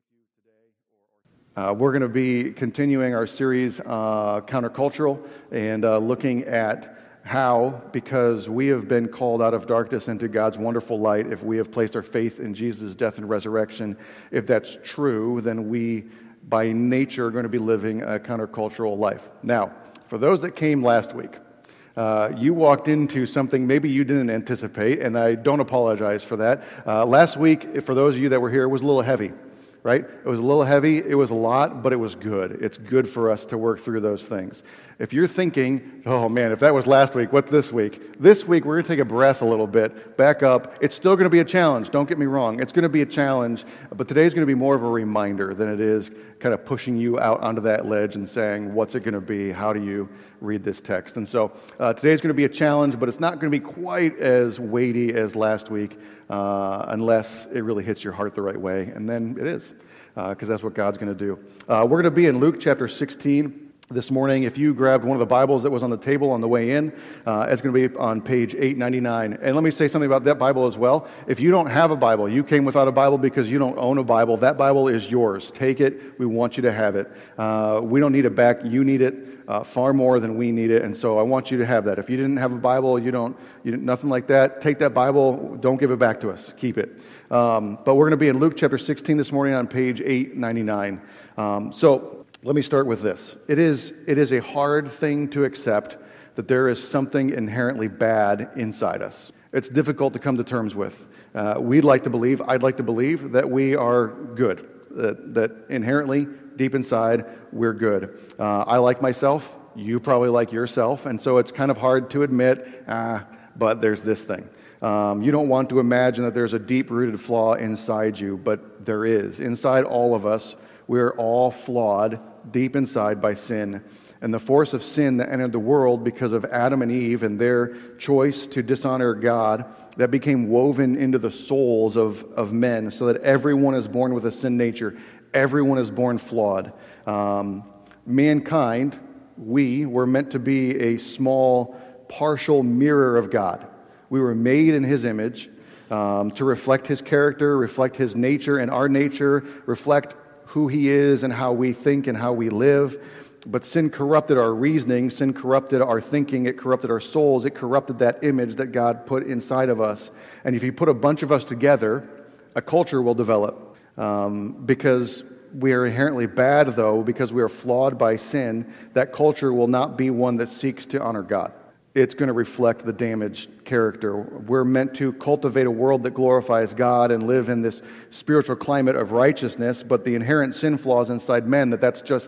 We're going to be continuing our series, Countercultural, and looking at how, because we have been called out of darkness into God's wonderful light, if we have placed our faith in Jesus' death and resurrection, if that's true, then we, by nature, are going to be living a countercultural life. Now, for those that came last week, you walked into something maybe you didn't anticipate, and I don't apologize for that. Last week, for those of you that were here, it was a little heavy. Right? It was a little heavy, it was a lot, but it was good. It's good for us to work through those things. If you're thinking, oh man, if that was last week, what's this week? This week, we're going to take a breath a little bit, back up. It's still going to be a challenge, don't get me wrong. It's going to be a challenge, but today's going to be more of a reminder than it is kind of pushing you out onto that ledge and saying, what's it going to be? How do you read this text? And so today's going to be a challenge, but it's not going to be quite as weighty as last week unless it really hits your heart the right way, and then it is. Because that's what God's going to do. We're going to be in Luke chapter 16 this morning. If you grabbed one of the Bibles that was on the table on the way in, it's going to be on page 899. And let me say something about that Bible as well. If you don't have a Bible, you came without a Bible because you don't own a Bible, that Bible is yours. Take it. We want you to have it. We don't need it back. You need it far more than we need it. And so I want you to have that. If you didn't have a Bible, nothing like that, take that Bible. Don't give it back to us. Keep it. But we're going to be in Luke chapter 16 this morning on page 899. So let me start with this. It is a hard thing to accept that there is something inherently bad inside us. It's difficult to come to terms with. I'd like to believe that we are good, that inherently, deep inside, we're good. I like myself, you probably like yourself, and so it's kind of hard to admit, but there's this thing. You don't want to imagine that there's a deep-rooted flaw inside you, but there is. Inside all of us, we're all flawed deep inside by sin. And the force of sin that entered the world because of Adam and Eve and their choice to dishonor God, that became woven into the souls of men so that everyone is born with a sin nature. Everyone is born flawed. Mankind, we were meant to be a small, partial mirror of God. We were made in His image to reflect His character, reflect His nature and our nature, reflect who He is and how we think and how we live. But sin corrupted our reasoning, sin corrupted our thinking, it corrupted our souls, it corrupted that image that God put inside of us. And if you put a bunch of us together, a culture will develop. Because we are inherently bad, though, because we are flawed by sin, that culture will not be one that seeks to honor God. It's going to reflect the damaged character. We're meant to cultivate a world that glorifies God and live in this spiritual climate of righteousness, but the inherent sin flaws inside men, that's just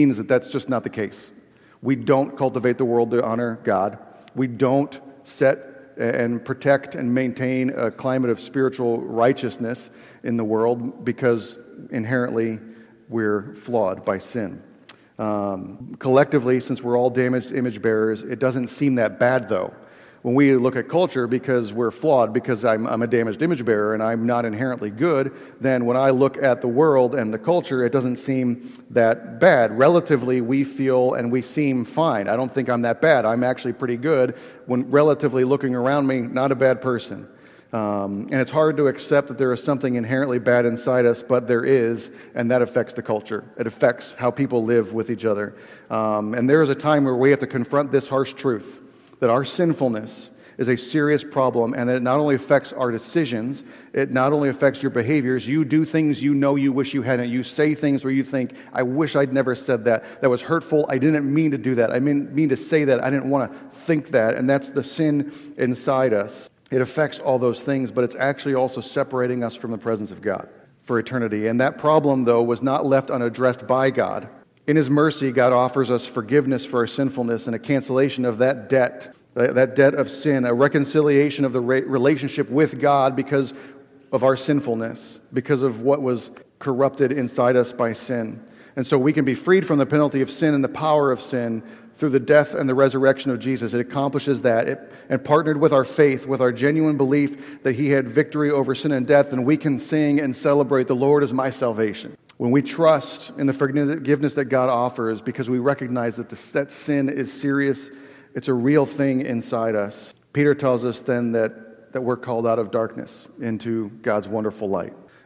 not the case. We don't cultivate the world to honor God. We don't set and protect and maintain a climate of spiritual righteousness in the world because inherently we're flawed by sin. Collectively, since we're all damaged image bearers, it doesn't seem that bad, though. When we look at culture, because we're flawed, because I'm a damaged image bearer and I'm not inherently good, then when I look at the world and the culture, it doesn't seem that bad. Relatively, we feel and we seem fine. I don't think I'm that bad. I'm actually pretty good. When relatively looking around me, not a bad person. And it's hard to accept that there is something inherently bad inside us, but there is, and that affects the culture. It affects how people live with each other. And there is a time where we have to confront this harsh truth, that our sinfulness is a serious problem, and that it not only affects our decisions, it not only affects your behaviors. You do things you know you wish you hadn't. You say things where you think, I wish I'd never said that. That was hurtful. I didn't mean to do that. I didn't mean to say that. I didn't want to think that. And that's the sin inside us. It affects all those things, but it's actually also separating us from the presence of God for eternity. And that problem, though, was not left unaddressed by God. In His mercy, God offers us forgiveness for our sinfulness and a cancellation of that debt of sin, a reconciliation of the relationship with God because of our sinfulness, because of what was corrupted inside us by sin. And so we can be freed from the penalty of sin and the power of sin through the death and the resurrection of Jesus. It accomplishes that. And partnered with our faith, with our genuine belief that He had victory over sin and death, and we can sing and celebrate, the Lord is my salvation. When we trust in the forgiveness that God offers, because we recognize that that sin is serious, it's a real thing inside us. Peter tells us then that we're called out of darkness into God's wonderful light.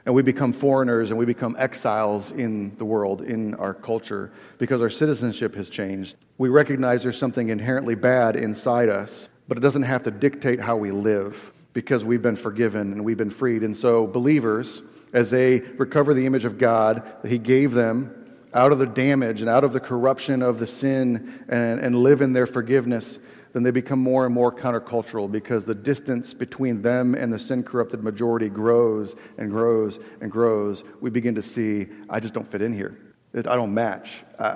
And we become foreigners and we become exiles in the world, in our culture, because our citizenship has changed. We recognize there's something inherently bad inside us, but it doesn't have to dictate how we live because we've been forgiven and we've been freed. And so believers, as they recover the image of God that He gave them out of the damage and out of the corruption of the sin and live in their forgiveness, then they become more and more countercultural because the distance between them and the sin-corrupted majority grows and grows and grows. We begin to see, I just don't fit in here. I don't match.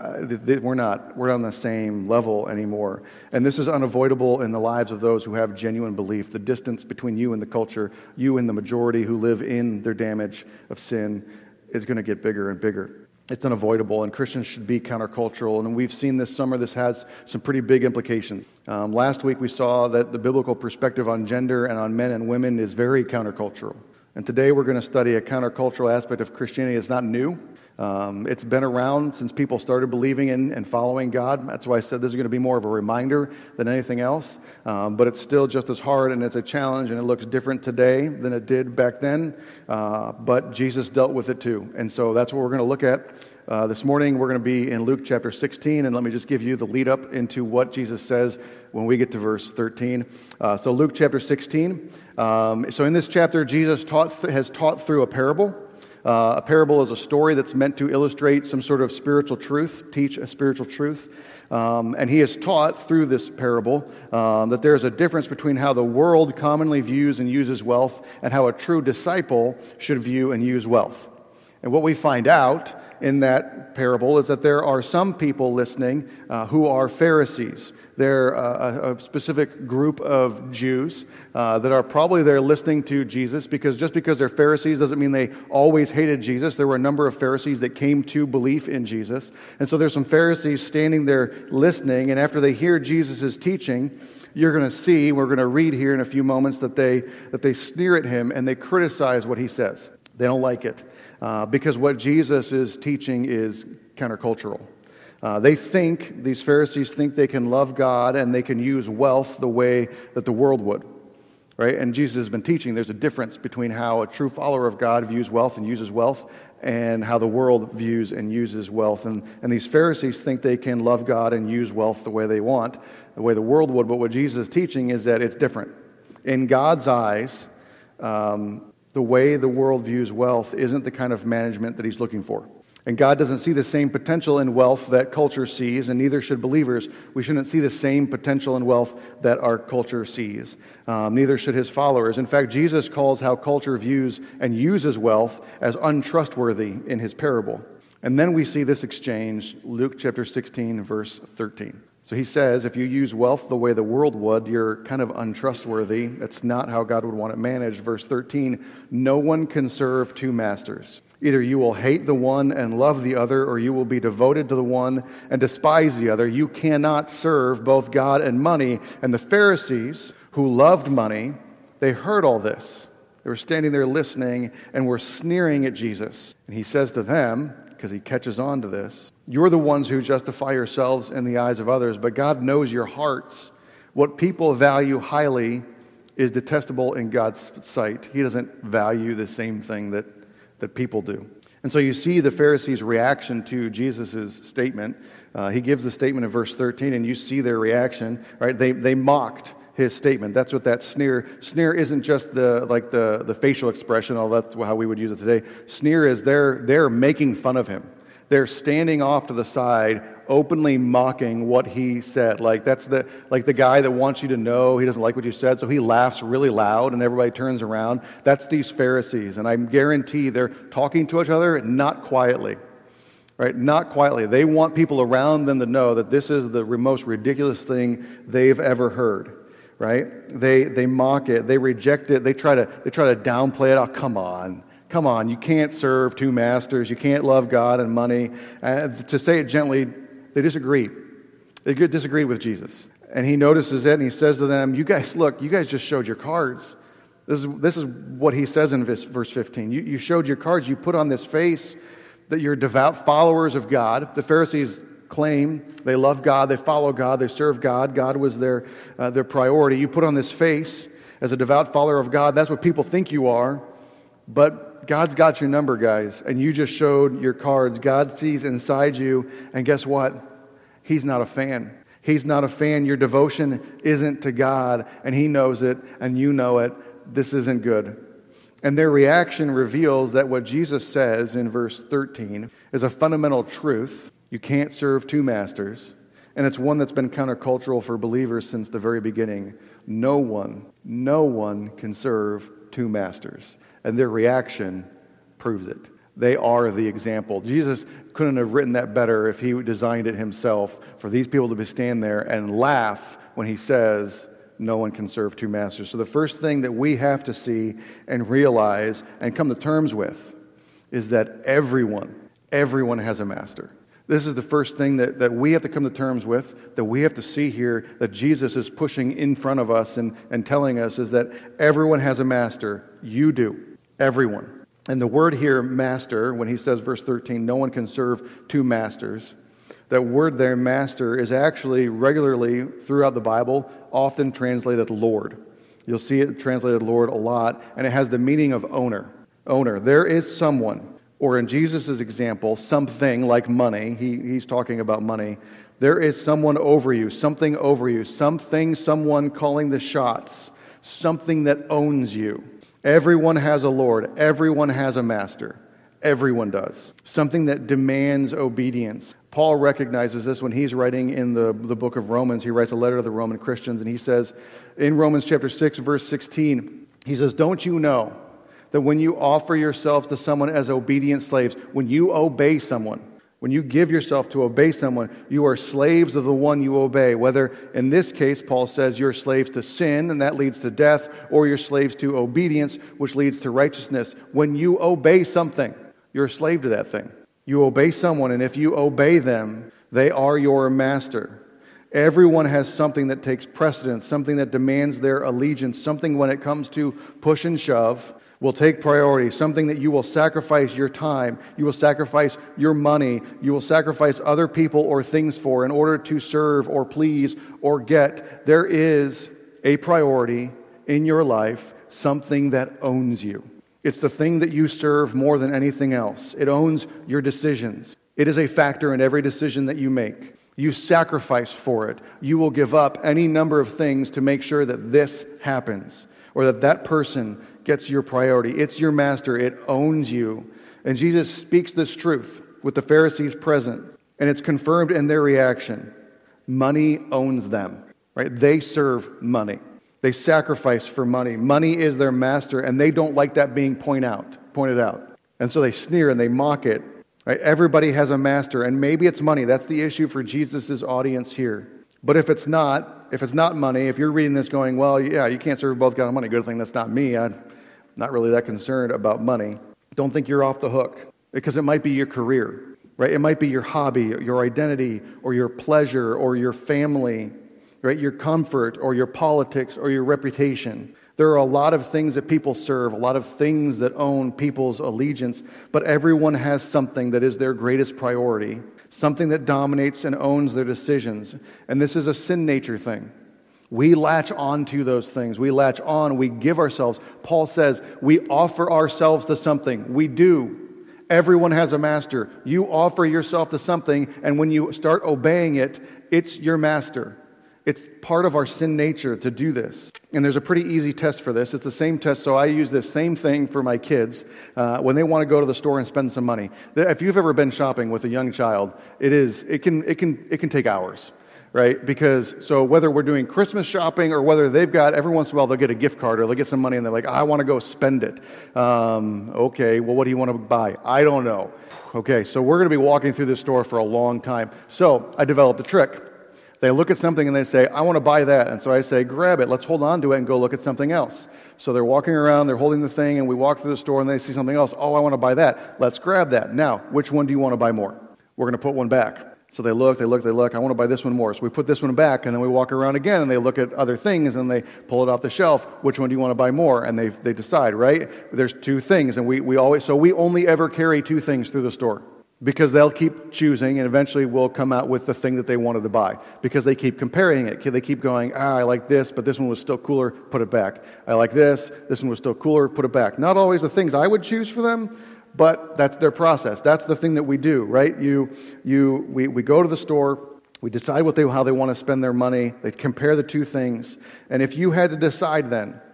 We're not on the same level anymore. And this is unavoidable in the lives of those who have genuine belief. The distance between you and the culture, you and the majority who live in their damage of sin, is going to get bigger and bigger. It's unavoidable, and Christians should be countercultural. And we've seen this summer this has some pretty big implications. Last week we saw that the biblical perspective on gender and on men and women is very countercultural. And today we're going to study a countercultural aspect of Christianity. It's not new. It's been around since people started believing in and following God. That's why I said this is going to be more of a reminder than anything else. But it's still just as hard, and it's a challenge, and it looks different today than it did back then. But Jesus dealt with it too. And so that's what we're going to look at. This morning we're going to be in Luke chapter 16, and let me just give you the lead up into what Jesus says when we get to verse 13. So Luke chapter 16. So in this chapter, Jesus has taught through a parable. A parable is a story that's meant to illustrate some sort of spiritual truth, teach a spiritual truth. And he has taught through this parable that there's a difference between how the world commonly views and uses wealth and how a true disciple should view and use wealth. And what we find out in that parable is that there are some people listening who are Pharisees. They're a specific group of Jews that are probably there listening to Jesus, because just because they're Pharisees doesn't mean they always hated Jesus. There were a number of Pharisees that came to belief in Jesus. And so there's some Pharisees standing there listening, and after they hear Jesus' teaching, you're going to see, we're going to read here in a few moments, that they sneer at him and they criticize what he says. They don't like it because what Jesus is teaching is countercultural. These Pharisees think they can love God and they can use wealth the way that the world would, right? And Jesus has been teaching there's a difference between how a true follower of God views wealth and uses wealth and how the world views and uses wealth. And these Pharisees think they can love God and use wealth the way they want, the way the world would, but what Jesus is teaching is that it's different. In God's eyes, the way the world views wealth isn't the kind of management that He's looking for. And God doesn't see the same potential in wealth that culture sees, and neither should believers. We shouldn't see the same potential in wealth that our culture sees. Neither should His followers. In fact, Jesus calls how culture views and uses wealth as untrustworthy in His parable. And then we see this exchange, Luke chapter 16, verse 13. So He says, if you use wealth the way the world would, you're kind of untrustworthy. That's not how God would want it managed. Verse 13, no one can serve two masters. Either you will hate the one and love the other, or you will be devoted to the one and despise the other. You cannot serve both God and money. And the Pharisees, who loved money, they heard all this. They were standing there listening and were sneering at Jesus. And He says to them, because He catches on to this, you're the ones who justify yourselves in the eyes of others, but God knows your hearts. What people value highly is detestable in God's sight. He doesn't value the same thing that people do. And so you see the Pharisees' reaction to Jesus' statement. He gives the statement in verse 13, and you see their reaction, right? They mocked His statement. That's what that sneer isn't just the facial expression, although that's how we would use it today. Sneer is they're making fun of Him. They're standing off to the side, openly mocking what He said. That's the guy that wants you to know he doesn't like what you said, so he laughs really loud and everybody turns around. That's these Pharisees, and I guarantee they're talking to each other, not quietly. Right? Not quietly. They want people around them to know that this is the most ridiculous thing they've ever heard. Right? They mock it, they reject it, they try to downplay it. Oh, come on, you can't serve two masters, you can't love God and money. To say it gently, they disagreed. They disagreed with Jesus. And He notices it and He says to them, you guys just showed your cards. This is what He says in verse 15. You showed your cards, you put on this face that you're devout followers of God. The Pharisees claim they love God, they follow God, they serve God. God was their priority. You put on this face as a devout follower of God. That's what people think you are. But God's got your number, guys, and you just showed your cards. God sees inside you, and guess what? He's not a fan. He's not a fan. Your devotion isn't to God, and He knows it, and you know it. This isn't good. And their reaction reveals that what Jesus says in verse 13 is a fundamental truth. You can't serve two masters. And it's one that's been countercultural for believers since the very beginning. No one can serve two masters. And their reaction proves it. They are the example. Jesus couldn't have written that better if He designed it Himself, for these people to stand there and laugh when He says, no one can serve two masters. So the first thing that we have to see and realize and come to terms with is that everyone has a master. This is the first thing that we have to come to terms with, that we have to see here, that Jesus is pushing in front of us and telling us, is that everyone has a master. You do. Everyone. And the word here, master, when He says, verse 13, no one can serve two masters, that word there, master, is actually regularly throughout the Bible often translated Lord. You'll see it translated Lord a lot, and it has the meaning of owner. Owner. There is someone, or in Jesus' example, something like money. He's talking about money. There is someone over you, something over you, someone calling the shots, something that owns you. Everyone has a Lord. Everyone has a master. Everyone does. Something that demands obedience. Paul recognizes this when he's writing in the book of Romans. He writes a letter to the Roman Christians, and he says in Romans chapter 6, verse 16, he says, don't you know that when you offer yourselves to someone as obedient slaves, when you obey someone, when you give yourself to obey someone, you are slaves of the one you obey. Whether, in this case, Paul says you're slaves to sin, and that leads to death, or you're slaves to obedience, which leads to righteousness. When you obey something, you're a slave to that thing. You obey someone, and if you obey them, they are your master. Everyone has something that takes precedence, something that demands their allegiance, something when it comes to push and shove will take priority, something that you will sacrifice your time, you will sacrifice your money, you will sacrifice other people or things for in order to serve or please or get. There is a priority in your life, something that owns you. It's the thing that you serve more than anything else. It owns your decisions. It is a factor in every decision that you make. You sacrifice for it. You will give up any number of things to make sure that this happens, or that person gets your priority. It's your master. It owns you. And Jesus speaks this truth with the Pharisees present, and it's confirmed in their reaction. Money owns them, right? They serve money. They sacrifice for money. Money is their master, and they don't like that being pointed out. And so they sneer and they mock it. Right? Everybody has a master, and maybe it's money. That's the issue for Jesus' audience here. But if it's not money, if you're reading this going, well, yeah, you can't serve both God and money. Good thing that's not me. I'm not really that concerned about money. Don't think you're off the hook, because it might be your career, right? It might be your hobby, your identity, or your pleasure, or your family, right? Your comfort, or your politics, or your reputation. There are a lot of things that people serve, a lot of things that own people's allegiance, but everyone has something that is their greatest priority, something that dominates and owns their decisions. And this is a sin nature thing. We latch on to those things. We latch on, we give ourselves. Paul says we offer ourselves to something. We do. Everyone has a master. You offer yourself to something, and when you start obeying it, it's your master. It's part of our sin nature to do this. And there's a pretty easy test for this. It's the same test, so I use this same thing for my kids when they want to go to the store and spend some money. If you've ever been shopping with a young child, it can take hours, right? Because so whether we're doing Christmas shopping or whether they've got, every once in a while they'll get a gift card or they'll get some money and they're like, I want to go spend it. Okay, well, what do you want to buy? I don't know. Okay, so we're going to be walking through this store for a long time. So I developed a trick. They look at something and they say, I want to buy that. And so I say, grab it. Let's hold on to it and go look at something else. So they're walking around, they're holding the thing, and we walk through the store and they see something else. Oh, I want to buy that. Let's grab that. Now, which one do you want to buy more? We're going to put one back. So they look. I want to buy this one more. So we put this one back, and then we walk around again, and they look at other things, and they pull it off the shelf. Which one do you want to buy more? And they decide, right? There's two things, and we only ever carry two things through the store. because they'll keep choosing and eventually will come out with the thing that they wanted to buy because they keep comparing it. They keep going, I like this, but this one was still cooler, put it back. I like this one was still cooler, put it back. Not always the things I would choose for them, but that's their process. That's the thing that we do, right? We go to the store, we decide how they want to spend their money, they compare the two things, and if you had to decide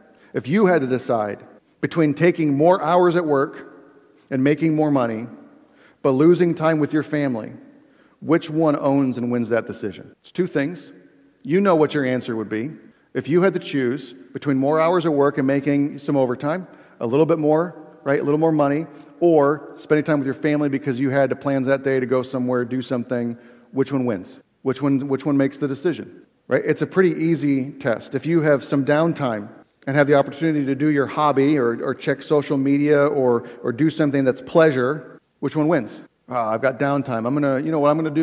between taking more hours at work and making more money, but losing time with your family, which one owns and wins that decision? It's two things. You know what your answer would be. If you had to choose between more hours at work and making some overtime, a little bit more, right, a little more money, or spending time with your family because you had plans that day to go somewhere, do something, which one wins? Which one makes the decision? Right? It's a pretty easy test. If you have some downtime and have the opportunity to do your hobby or check social media or do something that's pleasure, which one wins? I've got downtime. I'm gonna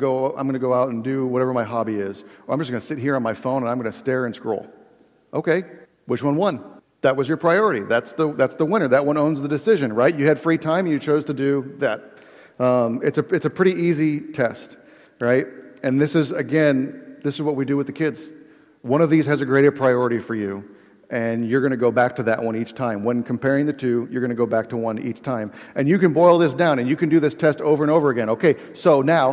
go out and do whatever my hobby is. Or I'm just gonna sit here on my phone and I'm gonna stare and scroll. Okay, which one won? That was your priority. That's the winner. That one owns the decision, right? You had free time and you chose to do that. It's a pretty easy test, right? And this is what we do with the kids. One of these has a greater priority for you, and you're going to go back to that one each time. When comparing the two, you're going to go back to one each time. And you can boil this down, and you can do this test over and over again. Okay, so now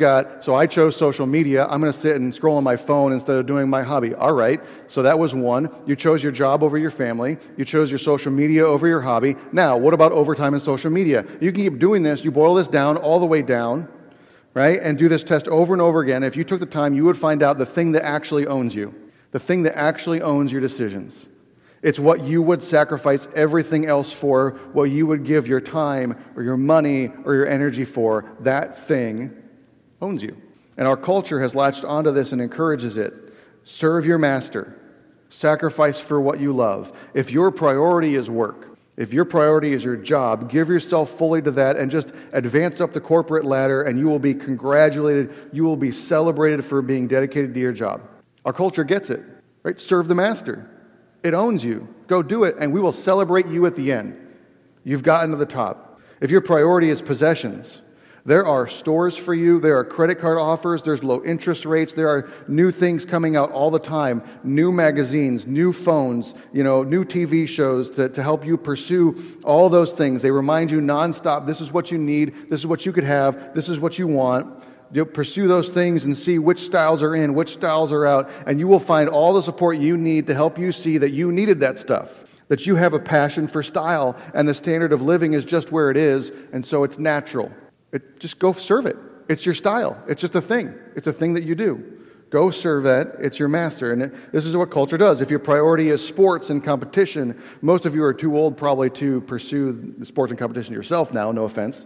I chose social media. I'm going to sit and scroll on my phone instead of doing my hobby. All right, so that was one. You chose your job over your family. You chose your social media over your hobby. Now, what about overtime in social media? You can keep doing this. You boil this down all the way down, right? And do this test over and over again. If you took the time, you would find out the thing that actually owns you. The thing that actually owns your decisions. It's what you would sacrifice everything else for, what you would give your time or your money or your energy for. That thing owns you. And our culture has latched onto this and encourages it. Serve your master. Sacrifice for what you love. If your priority is work, if your priority is your job, give yourself fully to that and just advance up the corporate ladder and you will be congratulated. You will be celebrated for being dedicated to your job. Our culture gets it, right? Serve the master. It owns you. Go do it, and we will celebrate you at the end. You've gotten to the top. If your priority is possessions, there are stores for you. There are credit card offers. There's low interest rates. There are new things coming out all the time. New magazines, new phones, new TV shows to help you pursue all those things. They remind you nonstop, this is what you need. This is what you could have. This is what you want. You'll pursue those things and see which styles are in, which styles are out, and you will find all the support you need to help you see that you needed that stuff, that you have a passion for style, and the standard of living is just where it is, and so it's natural. Just go serve it. It's your style. It's just a thing. It's a thing that you do. Go serve that. It's your master. And this is what culture does. If your priority is sports and competition, most of you are too old probably to pursue the sports and competition yourself now, no offense.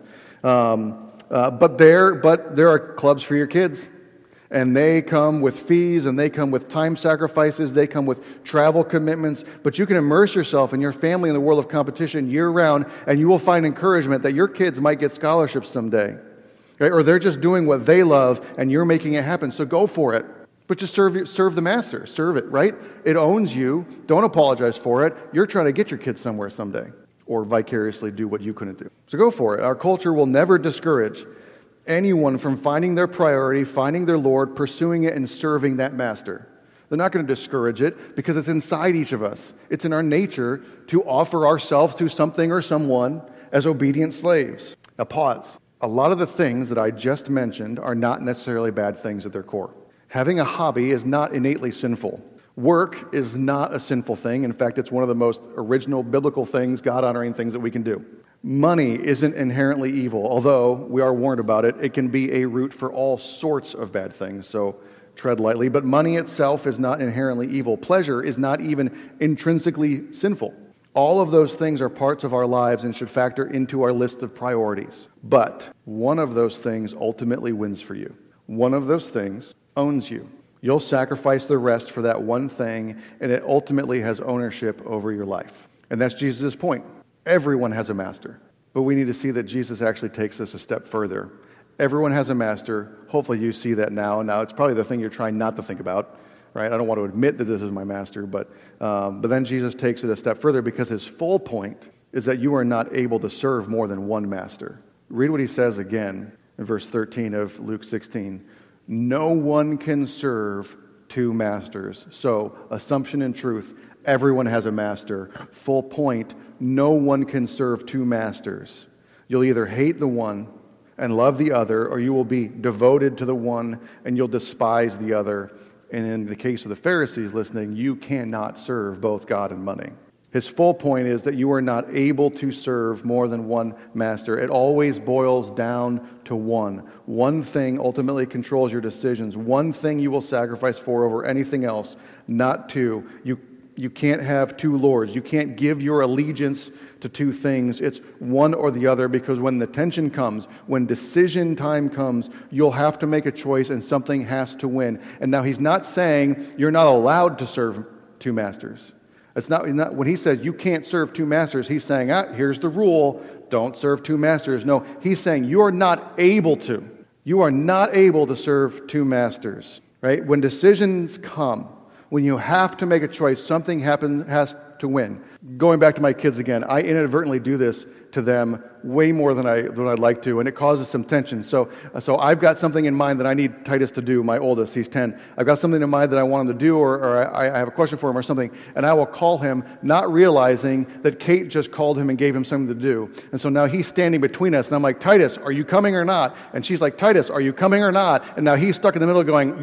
But there are clubs for your kids, and they come with fees, and they come with time sacrifices, they come with travel commitments, but you can immerse yourself and your family in the world of competition year-round, and you will find encouragement that your kids might get scholarships someday, right? Or they're just doing what they love, and you're making it happen, so go for it. But just serve the master. Serve it, right? It owns you. Don't apologize for it. You're trying to get your kids somewhere someday, or vicariously do what you couldn't do. So go for it. Our culture will never discourage anyone from finding their priority, finding their Lord, pursuing it, and serving that master. They're not going to discourage it because it's inside each of us. It's in our nature to offer ourselves to something or someone as obedient slaves. Now pause. A lot of the things that I just mentioned are not necessarily bad things at their core. Having a hobby is not innately sinful. Work is not a sinful thing. In fact, it's one of the most original biblical things, God-honoring things that we can do. Money isn't inherently evil, although we are warned about it. It can be a root for all sorts of bad things, so tread lightly. But money itself is not inherently evil. Pleasure is not even intrinsically sinful. All of those things are parts of our lives and should factor into our list of priorities. But one of those things ultimately wins for you. One of those things owns you. You'll sacrifice the rest for that one thing, and it ultimately has ownership over your life. And that's Jesus' point. Everyone has a master, but we need to see that Jesus actually takes us a step further. Everyone has a master. Hopefully you see that now. Now, it's probably the thing you're trying not to think about, right? I don't want to admit that this is my master, but then Jesus takes it a step further because his full point is that you are not able to serve more than one master. Read what he says again in verse 13 of Luke 16. No one can serve two masters. So, assumption and truth, everyone has a master. Full point, no one can serve two masters. You'll either hate the one and love the other, or you will be devoted to the one and you'll despise the other. And in the case of the Pharisees listening, you cannot serve both God and money. His full point is that you are not able to serve more than one master. It always boils down to one. One thing ultimately controls your decisions. One thing you will sacrifice for over anything else, not two. You can't have two lords. You can't give your allegiance to two things. It's one or the other, because when the tension comes, when decision time comes, you'll have to make a choice and something has to win. And now he's not saying you're not allowed to serve two masters. It's not when he says you can't serve two masters, he's saying, here's the rule, don't serve two masters. No, he's saying you're not able to. You are not able to serve two masters. Right? When decisions come, when you have to make a choice, something has to win. Going back to my kids again, I inadvertently do this to them way more than I'd like to, and it causes some tension. So I've got something in mind that I need Titus to do, my oldest, he's 10. I've got something in mind that I want him to do, or I have a question for him or something, and I will call him, not realizing that Kate just called him and gave him something to do. And so now he's standing between us, and I'm like, Titus, are you coming or not? And she's like, Titus, are you coming or not? And now he's stuck in the middle going,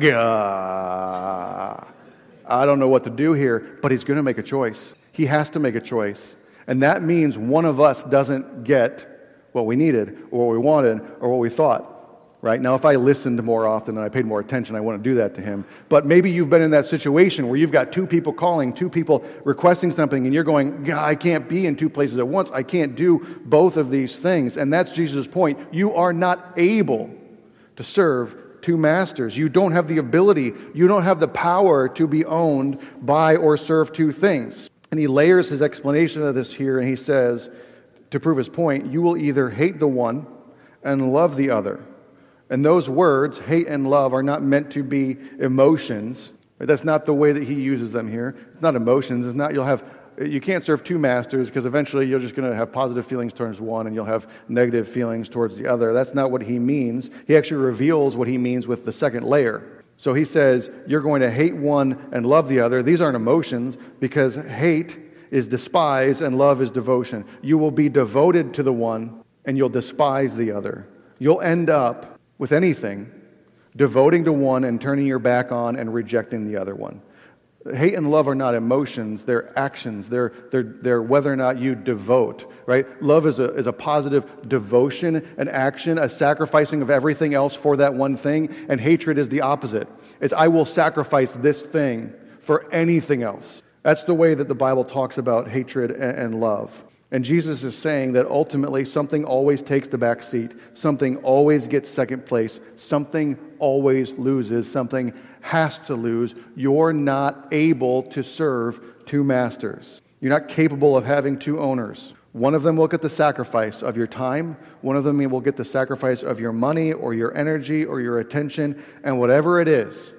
gah. I don't know what to do here, but he's going to make a choice. He has to make a choice. And that means one of us doesn't get what we needed, or what we wanted, or what we thought. Right? Now, if I listened more often and I paid more attention, I wouldn't do that to him. But maybe you've been in that situation where you've got two people calling, two people requesting something, and you're going, I can't be in two places at once. I can't do both of these things. And that's Jesus' point. You are not able to serve two masters. You don't have the ability, you don't have the power to be owned by or serve two things. And he layers his explanation of this here, and he says, to prove his point, you will either hate the one and love the other. And those words, hate and love, are not meant to be emotions. That's not the way that he uses them here. It's not emotions. It's not you can't serve two masters, because eventually you're just going to have positive feelings towards one and you'll have negative feelings towards the other. That's not what he means. He actually reveals what he means with the second layer. So he says, you're going to hate one and love the other. These aren't emotions, because hate is despise and love is devotion. You will be devoted to the one and you'll despise the other. You'll end up with anything devoting to one and turning your back on and rejecting the other one. Hate and love are not emotions, they're actions. They're whether or not you devote, right? Love is a positive devotion, an action, a sacrificing of everything else for that one thing, and hatred is the opposite. It's I will sacrifice this thing for anything else. That's the way that the Bible talks about hatred and love. And Jesus is saying that ultimately something always takes the back seat, something always gets second place, something always loses, something has to lose. You're not able to serve two masters. You're not capable of having two owners. One of them will get the sacrifice of your time. One of them will get the sacrifice of your money or your energy or your attention. And whatever it is,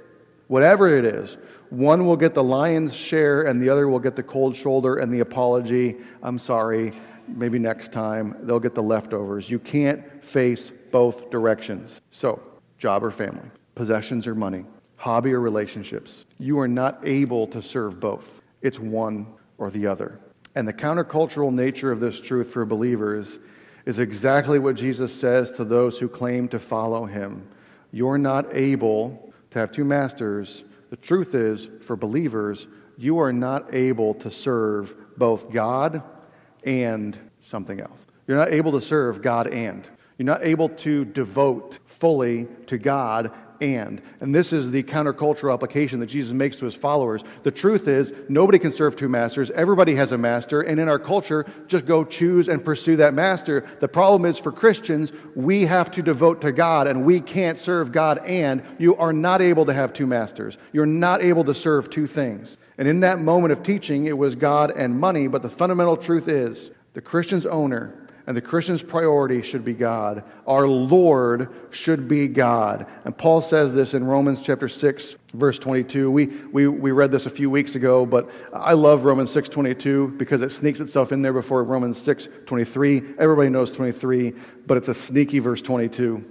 one will get the lion's share and the other will get the cold shoulder and the apology. I'm sorry, maybe next time. They'll get the leftovers. You can't face both directions. So, job or family, possessions or money, hobby or relationships. You are not able to serve both. It's one or the other. And the countercultural nature of this truth for believers is exactly what Jesus says to those who claim to follow him. You're not able to have two masters. The truth is, for believers, you are not able to serve both God and something else. You're not able to serve God and. You're not able to devote fully to God and this is the countercultural application that Jesus makes to his followers. The truth is, nobody can serve two masters. Everybody has a master, and in our culture, just go choose and pursue that master. The problem is, for Christians, we have to devote to God, and we can't serve God and. You are not able to have two masters. You're not able to serve two things. And in that moment of teaching, it was God and money, but the fundamental truth is, the Christian's owner And the Christian's priority should be God. Our Lord should be God. And Paul says this in Romans chapter 6, verse 22. We read this a few weeks ago, but I love Romans 6:22 because it sneaks itself in there before Romans 6:23. Everybody knows 23, but it's a sneaky verse 22.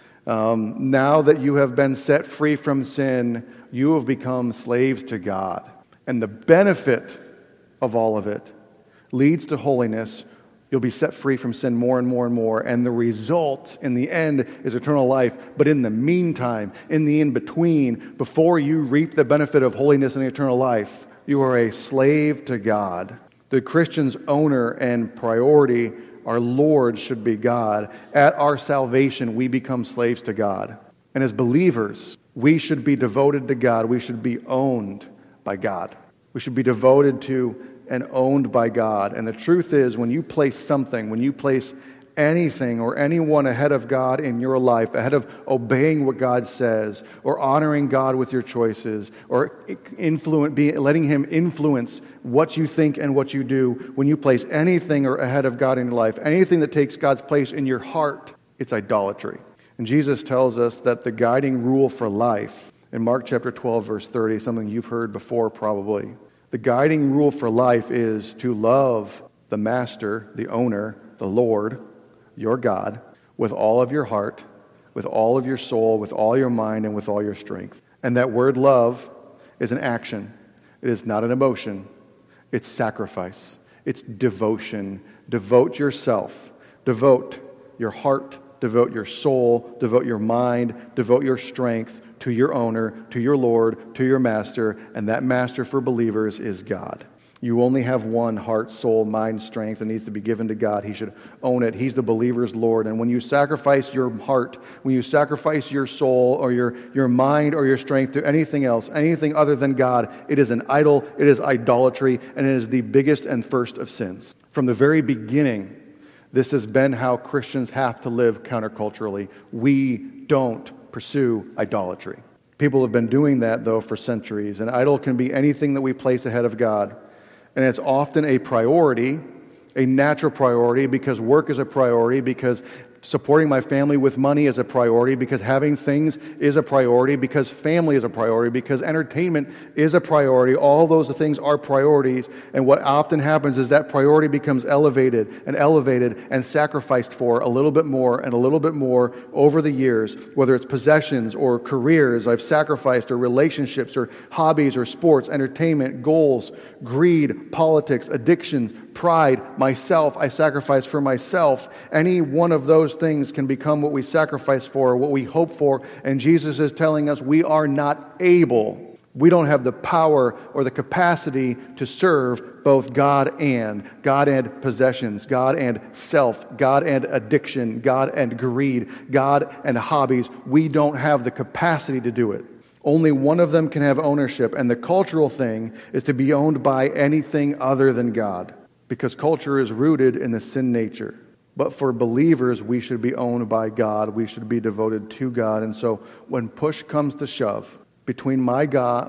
Now that you have been set free from sin, you have become slaves to God. And the benefit of all of it leads to holiness. You'll be set free from sin more and more and more. And the result in the end is eternal life. But in the meantime, in the in-between, before you reap the benefit of holiness and eternal life, you are a slave to God. The Christian's owner and priority, our Lord, should be God. At our salvation, we become slaves to God. And as believers, we should be devoted to God. We should be owned by God. We should be devoted to and owned by God. And the truth is, when you place something, when you place anything or anyone ahead of God in your life, ahead of obeying what God says, or honoring God with your choices, or letting Him influence what you think and what you do, when you place anything or ahead of God in your life, anything that takes God's place in your heart, it's idolatry. And Jesus tells us that the guiding rule for life, in Mark chapter 12, verse 30, something you've heard before probably, the guiding rule for life is to love the Master, the owner, the Lord, your God, with all of your heart, with all of your soul, with all your mind, and with all your strength. And that word love is an action. It is not an emotion. It's sacrifice. It's devotion. Devote yourself. Devote your heart. Devote your soul. Devote your mind. Devote your strength to your owner, to your Lord, to your Master, and that Master for believers is God. You only have one heart, soul, mind, strength that needs to be given to God. He should own it. He's the believer's Lord. And when you sacrifice your heart, when you sacrifice your soul or your mind or your strength to anything else, anything other than God, it is an idol, it is idolatry, and it is the biggest and first of sins. From the very beginning, this has been how Christians have to live counterculturally. We don't pursue idolatry. People have been doing that, though, for centuries. An idol can be anything that we place ahead of God. And it's often a priority, a natural priority, because work is a priority, because supporting my family with money is a priority, because having things is a priority, because family is a priority, because entertainment is a priority. All those things are priorities, and what often happens is that priority becomes elevated and sacrificed for a little bit more and a little bit more over the years, whether it's possessions or careers I've sacrificed, or relationships or hobbies or sports, entertainment, goals, greed, politics, addictions, pride, myself, I sacrifice for myself. Any one of those things can become what we sacrifice for, what we hope for, and Jesus is telling us we are not able, we don't have the power or the capacity to serve both God and possessions, God and self, God and addiction, God and greed, God and hobbies. We don't have the capacity to do it. Only one of them can have ownership, and the cultural thing is to be owned by anything other than God, because culture is rooted in the sin nature. But for believers, we should be owned by God. We should be devoted to God. And so when push comes to shove between my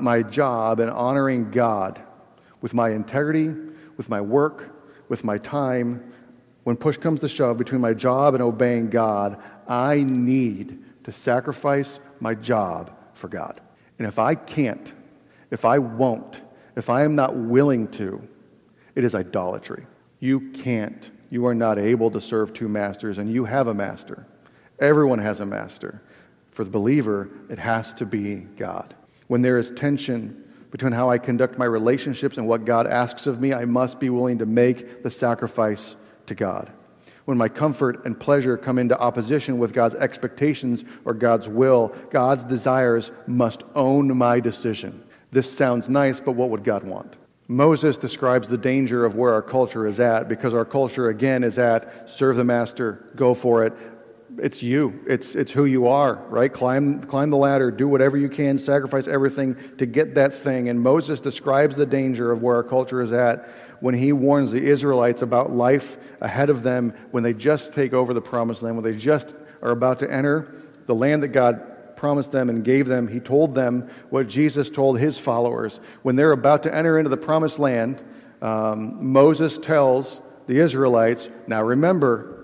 job and honoring God with my integrity, with my work, with my time, when push comes to shove between my job and obeying God, I need to sacrifice my job for God. And if I can't, if I won't, if I am not willing to, it is idolatry. You can't. You are not able to serve two masters, and you have a master. Everyone has a master. For the believer, it has to be God. When there is tension between how I conduct my relationships and what God asks of me, I must be willing to make the sacrifice to God. When my comfort and pleasure come into opposition with God's expectations or God's will, God's desires must own my decision. This sounds nice, but what would God want? Moses describes the danger of where our culture is at, because our culture, again, is at serve the master, go for it. It's you. It's who you are, right? Climb the ladder, do whatever you can, sacrifice everything to get that thing. And Moses describes the danger of where our culture is at when he warns the Israelites about life ahead of them when they just take over the promised land, when they just are about to enter the land that God promised them and gave them. He told them what Jesus told his followers. When they're about to enter into the promised land, Moses tells the Israelites, now remember,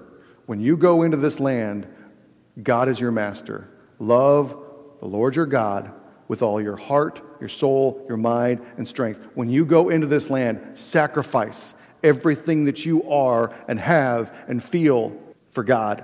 When you go into this land, God is your master. Love the Lord your God with all your heart, your soul, your mind, and strength. When you go into this land, sacrifice everything that you are and have and feel for God.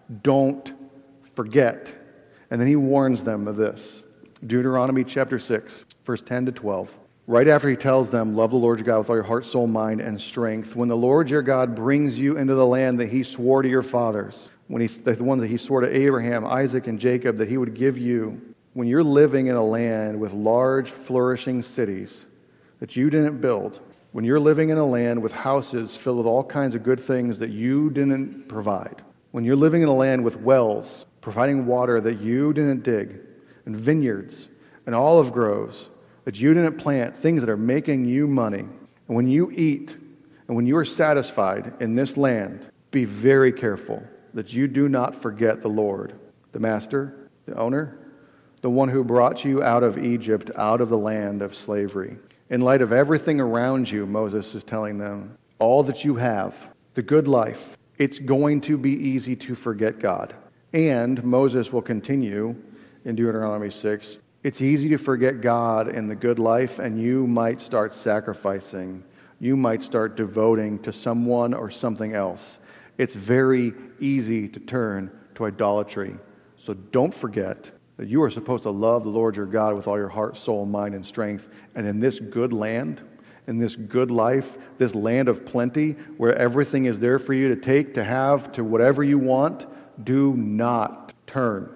Don't forget. And then he warns them of this. Deuteronomy chapter 6, verse 10 to 12. Right after he tells them, love the Lord your God with all your heart, soul, mind, and strength. When the Lord your God brings you into the land that he swore to your fathers, the one that he swore to Abraham, Isaac, and Jacob that he would give you, when you're living in a land with large, flourishing cities that you didn't build, when you're living in a land with houses filled with all kinds of good things that you didn't provide, when you're living in a land with wells providing water that you didn't dig, and vineyards and olive groves that you didn't plant, things that are making you money, and when you eat and when you are satisfied in this land, be very careful that you do not forget the Lord, the master, the owner, the one who brought you out of Egypt, out of the land of slavery. In light of everything around you, Moses is telling them, all that you have, the good life, it's going to be easy to forget God. And Moses will continue in Deuteronomy 6, it's easy to forget God in the good life, and you might start sacrificing. You might start devoting to someone or something else. It's very easy to turn to idolatry. So don't forget that you are supposed to love the Lord your God with all your heart, soul, mind, and strength. And in this good land, in this good life, this land of plenty, where everything is there for you to take, to have, to whatever you want, do not turn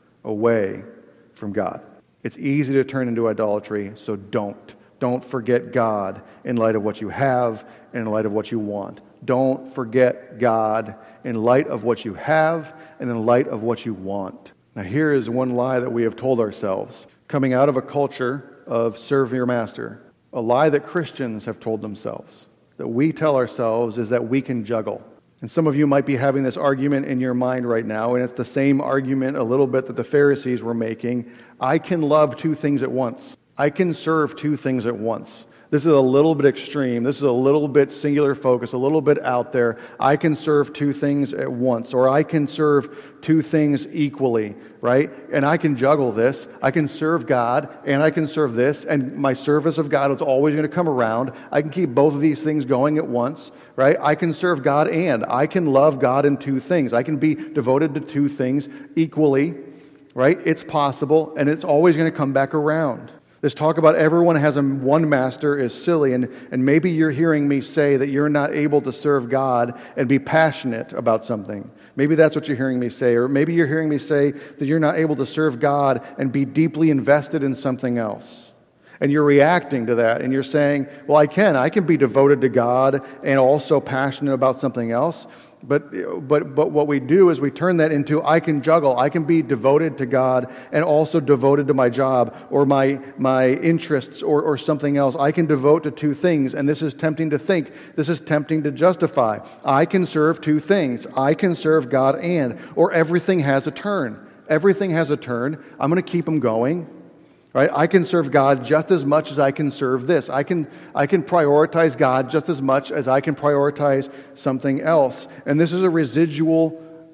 away from God. It's easy to turn into idolatry, so don't. Don't forget God in light of what you have and in light of what you want. Don't forget God in light of what you have and in light of what you want. Now here is one lie that we have told ourselves, coming out of a culture of serve your master. A lie that Christians have told themselves, that we tell ourselves, is that we can juggle. And some of you might be having this argument in your mind right now, and it's the same argument a little bit that the Pharisees were making. I can love two things at once. I can serve two things at once. This is a little bit extreme. This is a little bit singular focus, a little bit out there. I can serve two things at once, or I can serve two things equally, right? And I can juggle this. I can serve God, and I can serve this, and my service of God is always going to come around. I can keep both of these things going at once, right? I can serve God, and I can love God in two things. I can be devoted to two things equally, right? It's possible, and it's always going to come back around. This talk about everyone has one master is silly, and maybe you're hearing me say that you're not able to serve God and be passionate about something. Maybe that's what you're hearing me say, or maybe you're hearing me say that you're not able to serve God and be deeply invested in something else. And you're reacting to that, and you're saying, well, I can be devoted to God and also passionate about something else. But what we do is we turn that into, I can juggle. I can be devoted to God and also devoted to my job or my interests or something else. I can devote to two things, and this is tempting to think. This is tempting to justify. I can serve two things. I can serve God or everything has a turn. Everything has a turn. I'm going to keep them going. Right? I can serve God just as much as I can serve this. I can prioritize God just as much as I can prioritize something else. And this is residual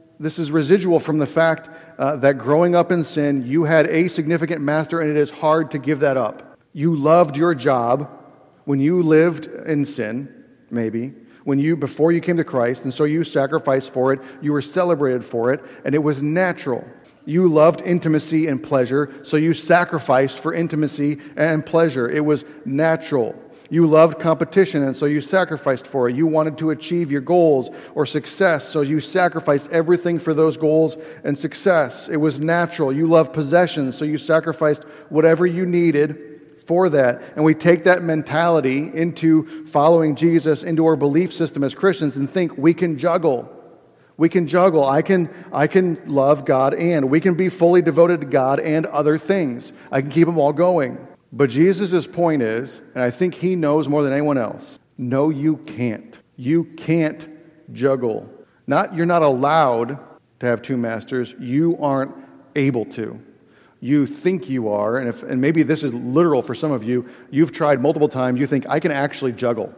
from the fact that growing up in sin, you had a significant master, and it is hard to give that up. You loved your job when you lived in sin, maybe, before you came to Christ, and so you sacrificed for it, you were celebrated for it, and it was natural. You loved intimacy and pleasure, so you sacrificed for intimacy and pleasure. It was natural. You loved competition, and so you sacrificed for it. You wanted to achieve your goals or success, so you sacrificed everything for those goals and success. It was natural. You loved possessions, so you sacrificed whatever you needed for that. And we take that mentality into following Jesus, into our belief system as Christians, and think we can juggle. We can juggle. I can love God, and we can be fully devoted to God and other things. I can keep them all going. But Jesus' point is, and I think he knows more than anyone else, no, you can't. You can't juggle. You're not allowed to have two masters. You aren't able to. You think you are, and maybe this is literal for some of you. You've tried multiple times. You think, I can actually juggle.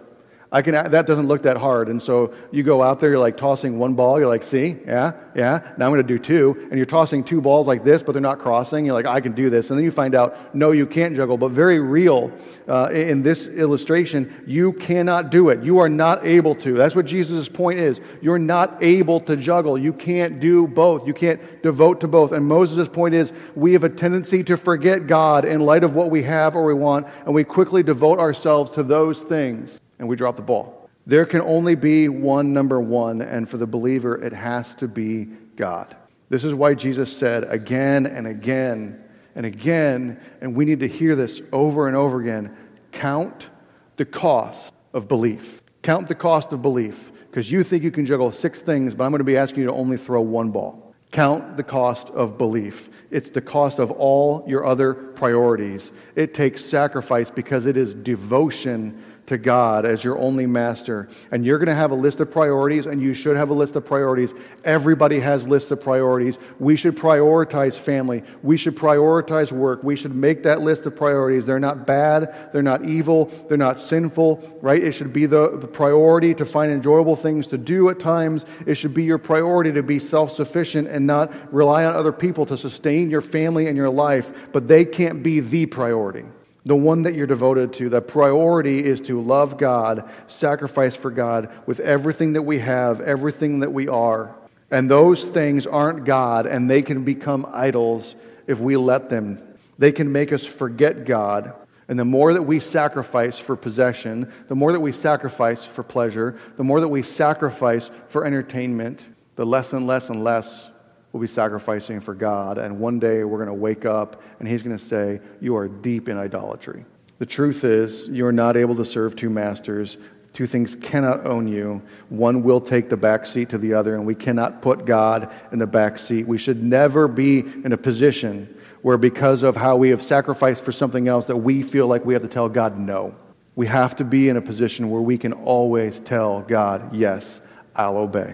That doesn't look that hard. And so you go out there, you're like tossing one ball, you're like, see, yeah, now I'm going to do two. And you're tossing two balls like this, but they're not crossing. You're like, I can do this. And then you find out, no, you can't juggle. But very real in this illustration, you cannot do it. You are not able to. That's what Jesus' point is. You're not able to juggle. You can't do both. You can't devote to both. And Moses' point is, we have a tendency to forget God in light of what we have or we want, and we quickly devote ourselves to those things. And we drop the ball. There can only be one number one, and for the believer, it has to be God. This is why Jesus said again and again and again, and we need to hear this over and over again, count the cost of belief. Count the cost of belief, because you think you can juggle 6 things, but I'm going to be asking you to only throw one ball. Count the cost of belief. It's the cost of all your other priorities. It takes sacrifice because it is devotion to God as your only master. And you're going to have a list of priorities, and you should have a list of priorities. Everybody has lists of priorities. We should prioritize family. We should prioritize work. We should make that list of priorities. They're not bad. They're not evil. They're not sinful, right? It should be the priority to find enjoyable things to do at times. It should be your priority to be self-sufficient and not rely on other people to sustain your family and your life. But they can't be the priority. The one that you're devoted to. The priority is to love God, sacrifice for God with everything that we have, everything that we are. And those things aren't God, and they can become idols if we let them. They can make us forget God. And the more that we sacrifice for possession, the more that we sacrifice for pleasure, the more that we sacrifice for entertainment, the less and less and less we'll be sacrificing for God, and one day we're going to wake up and He's going to say, you are deep in idolatry. The truth is, you are not able to serve 2 masters. 2 things cannot own you. One will take the back seat to the other, and we cannot put God in the back seat. We should never be in a position where because of how we have sacrificed for something else that we feel like we have to tell God no. We have to be in a position where we can always tell God, yes, I'll obey.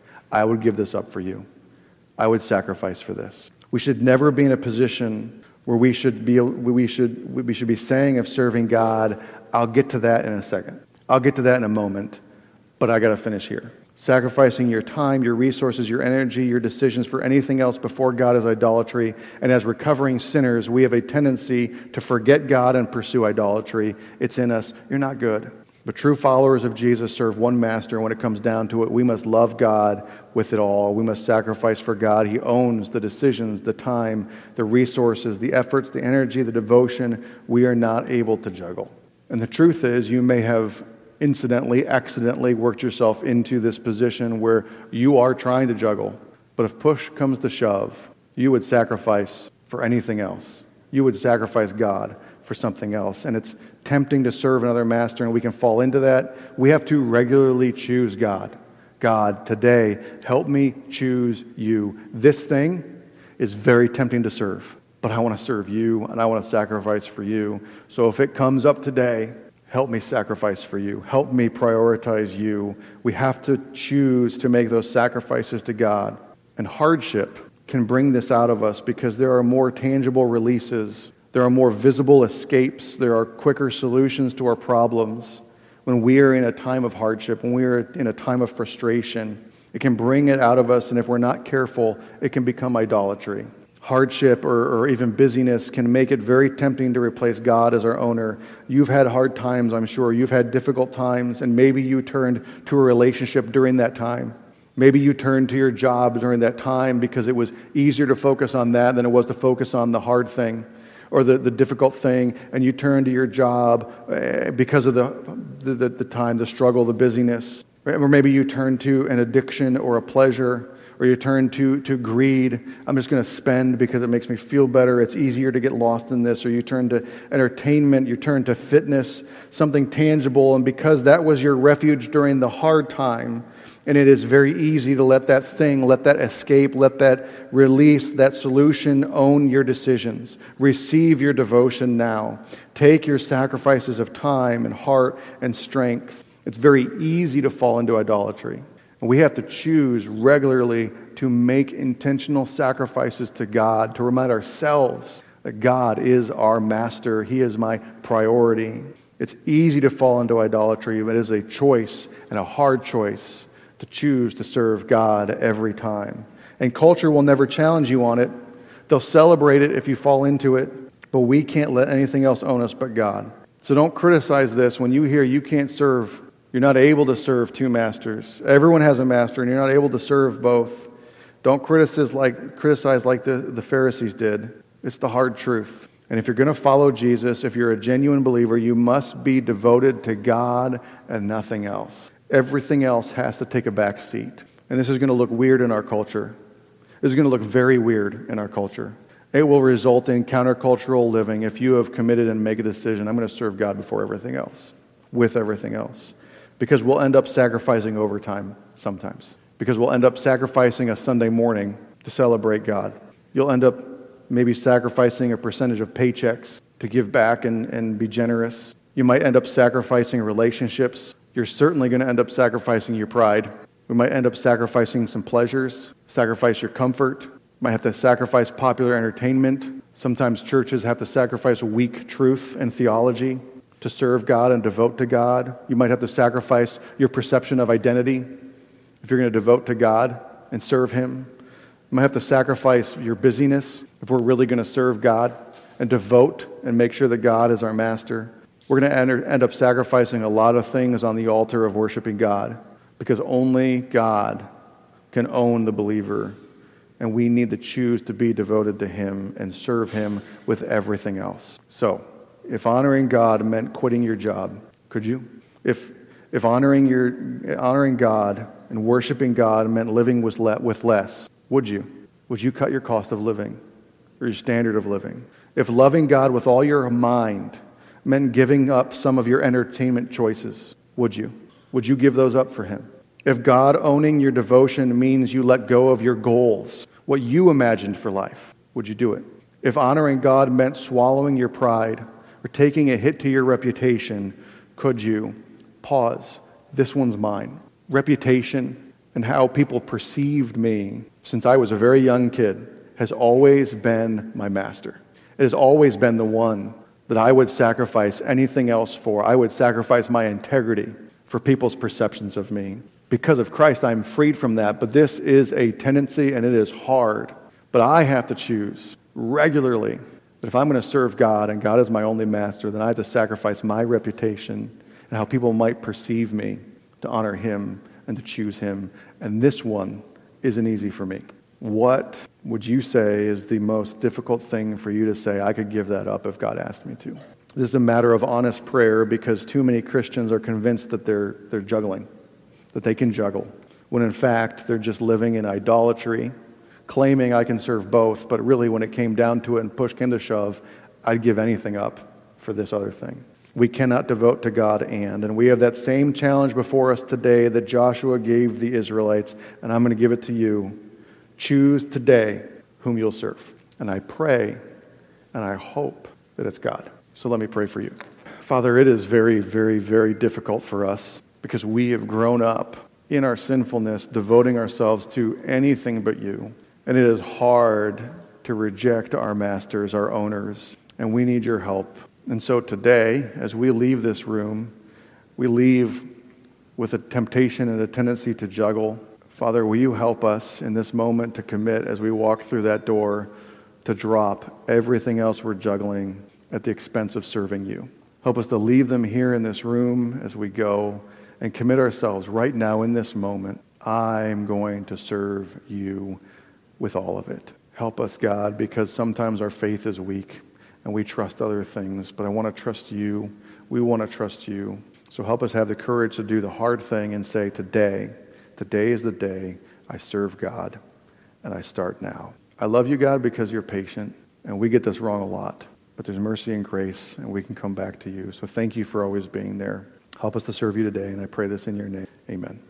I would give this up for you. I would sacrifice for this. We should never be in a position where we should be saying of serving God, I'll get to that in a second. I'll get to that in a moment, but I got to finish here. Sacrificing your time, your resources, your energy, your decisions for anything else before God is idolatry. And as recovering sinners, we have a tendency to forget God and pursue idolatry. It's in us. You're not good. But true followers of Jesus serve one master, and when it comes down to it, we must love God with it all. We must sacrifice for God. He owns the decisions, the time, the resources, the efforts, the energy, the devotion. We are not able to juggle. And the truth is, you may have accidentally worked yourself into this position where you are trying to juggle. But if push comes to shove, you would sacrifice for anything else. You would sacrifice God for something else. And it's tempting to serve another master, and we can fall into that. We have to regularly choose God. God, today, help me choose you. This thing is very tempting to serve, but I want to serve you, and I want to sacrifice for you. So if it comes up today, help me sacrifice for you. Help me prioritize you. We have to choose to make those sacrifices to God. And hardship can bring this out of us because there are more tangible releases. There are more visible escapes. There are quicker solutions to our problems. When we are in a time of hardship, when we are in a time of frustration, it can bring it out of us, and if we're not careful, it can become idolatry. Hardship or even busyness can make it very tempting to replace God as our owner. You've had hard times, I'm sure. You've had difficult times, and maybe you turned to a relationship during that time. Maybe you turned to your job during that time because it was easier to focus on that than it was to focus on the hard thing or the difficult thing, and you turn to your job because of the time, the struggle, the busyness. Right? Or maybe you turn to an addiction or a pleasure, or you turn to greed. I'm just going to spend because it makes me feel better. It's easier to get lost in this. Or you turn to entertainment, you turn to fitness, something tangible, and because that was your refuge during the hard time, and it is very easy to let that thing, let that escape, let that release, that solution own your decisions. Receive your devotion now. Take your sacrifices of time and heart and strength. It's very easy to fall into idolatry. And we have to choose regularly to make intentional sacrifices to God, to remind ourselves that God is our master. He is my priority. It's easy to fall into idolatry, but it is a choice and a hard choice to choose to serve God every time. And culture will never challenge you on it. They'll celebrate it if you fall into it, but we can't let anything else own us but God. So don't criticize this when you hear you can't serve, you're not able to serve two masters. Everyone has a master and you're not able to serve both. Don't criticize like the Pharisees did. It's the hard truth. And if you're going to follow Jesus, if you're a genuine believer, you must be devoted to God and nothing else. Everything else has to take a back seat. And this is going to look weird in our culture. This is going to look very weird in our culture. It will result in countercultural living if you have committed and make a decision, I'm going to serve God before everything else, with everything else. Because we'll end up sacrificing overtime sometimes. Because we'll end up sacrificing a Sunday morning to celebrate God. You'll end up maybe sacrificing a percentage of paychecks to give back and be generous. You might end up sacrificing relationships. You're certainly going to end up sacrificing your pride. We might end up sacrificing some pleasures, sacrifice your comfort. You might have to sacrifice popular entertainment. Sometimes churches have to sacrifice weak truth and theology to serve God and devote to God. You might have to sacrifice your perception of identity if you're going to devote to God and serve Him. You might have to sacrifice your busyness if we're really going to serve God and devote and make sure that God is our master. We're going to end up sacrificing a lot of things on the altar of worshiping God because only God can own the believer, and we need to choose to be devoted to Him and serve Him with everything else. So, if honoring God meant quitting your job, could you? If honoring God and worshiping God meant living with less, would you? Would you cut your cost of living or your standard of living? If loving God with all your mind meant giving up some of your entertainment choices, would you? Would you give those up for Him? If God owning your devotion means you let go of your goals, what you imagined for life, would you do it? If honoring God meant swallowing your pride or taking a hit to your reputation, could you? Pause. This one's mine. Reputation and how people perceived me since I was a very young kid has always been my master. It has always been the one that I would sacrifice anything else for. I would sacrifice my integrity for people's perceptions of me. Because of Christ, I'm freed from that, but this is a tendency and it is hard. But I have to choose regularly that if I'm going to serve God and God is my only master, then I have to sacrifice my reputation and how people might perceive me to honor Him and to choose Him. And this one isn't easy for me. What would you say is the most difficult thing for you to say, I could give that up if God asked me to? This is a matter of honest prayer because too many Christians are convinced that they're juggling, that they can juggle, when in fact they're just living in idolatry, claiming I can serve both, but really when it came down to it and push came to shove, I'd give anything up for this other thing. We cannot devote to God and we have that same challenge before us today that Joshua gave the Israelites, and I'm going to give it to you. Choose today whom you'll serve. And I pray and I hope that it's God. So let me pray for you. Father, it is very, very, very difficult for us because we have grown up in our sinfulness, devoting ourselves to anything but you. And it is hard to reject our masters, our owners, and we need your help. And so today, as we leave this room, we leave with a temptation and a tendency to juggle. Father, will you help us in this moment to commit as we walk through that door to drop everything else we're juggling at the expense of serving you. Help us to leave them here in this room as we go and commit ourselves right now in this moment. I'm going to serve you with all of it. Help us, God, because sometimes our faith is weak and we trust other things, but I want to trust you. We want to trust you. So help us have the courage to do the hard thing and say, today is the day I serve God, and I start now. I love you, God, because you're patient, and we get this wrong a lot, but there's mercy and grace, and we can come back to you. So thank you for always being there. Help us to serve you today, and I pray this in your name. Amen.